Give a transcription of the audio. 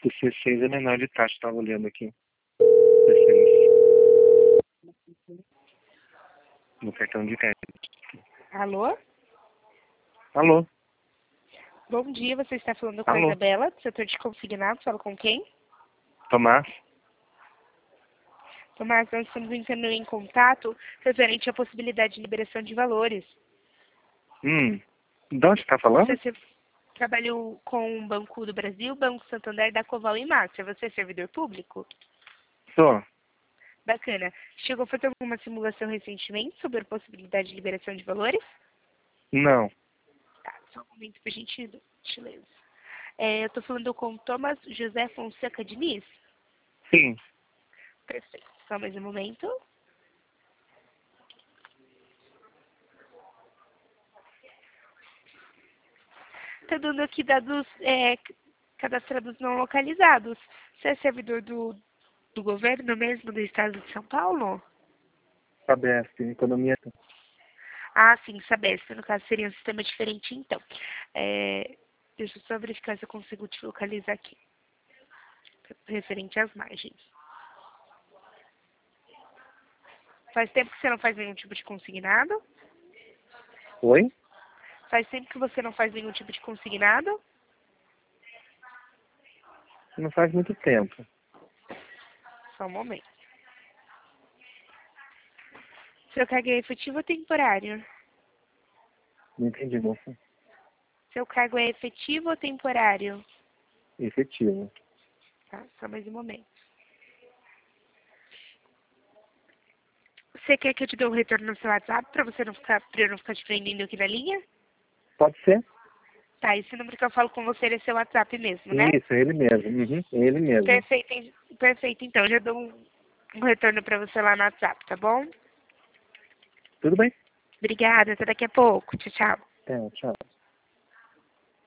O C6 é menor de taxa, estava olhando aqui. C6. No cartão de crédito. Alô? Alô? Bom dia, você está falando com a Alô? Isabela, do setor de consignados. Fala com quem? Tomás? Tomás, nós estamos entrando em contato referente à possibilidade de liberação de valores. De onde está falando? Você trabalhou com o Banco do Brasil, Banco Santander, da Coval e Márcia. Você é servidor público? Sou. Bacana. Chegou a fazer alguma simulação recentemente sobre a possibilidade de liberação de valores? Não. Tá, só um momento, por gentileza. Eu estou falando com o Thomas José Fonseca Diniz? Sim. Perfeito. Só mais um momento. Está dando aqui dados cadastrados não localizados. Você é servidor do governo mesmo do estado de São Paulo? Sabesp, economia. Ah, sim, Sabesp. No caso, seria um sistema diferente, então. Deixa eu só verificar se eu consigo te localizar aqui. Referente às margens. Faz tempo que você não faz nenhum tipo de consignado? Oi? Faz tempo que você não faz nenhum tipo de consignado? Não faz muito tempo. Só um momento. Seu cargo é efetivo ou temporário? Não entendi, moça. Seu cargo é efetivo ou temporário? Efetivo. Tá, só mais um momento. Você quer que eu te dê um retorno no seu WhatsApp pra eu não ficar te prendendo aqui na linha? Pode ser? Tá, esse número que eu falo com você é seu WhatsApp mesmo, né? Isso, ele mesmo. Uhum, ele mesmo. Perfeito, então. Já dou um retorno pra você lá no WhatsApp, tá bom? Tudo bem? Obrigada, até daqui a pouco. Tchau, tchau. Tchau.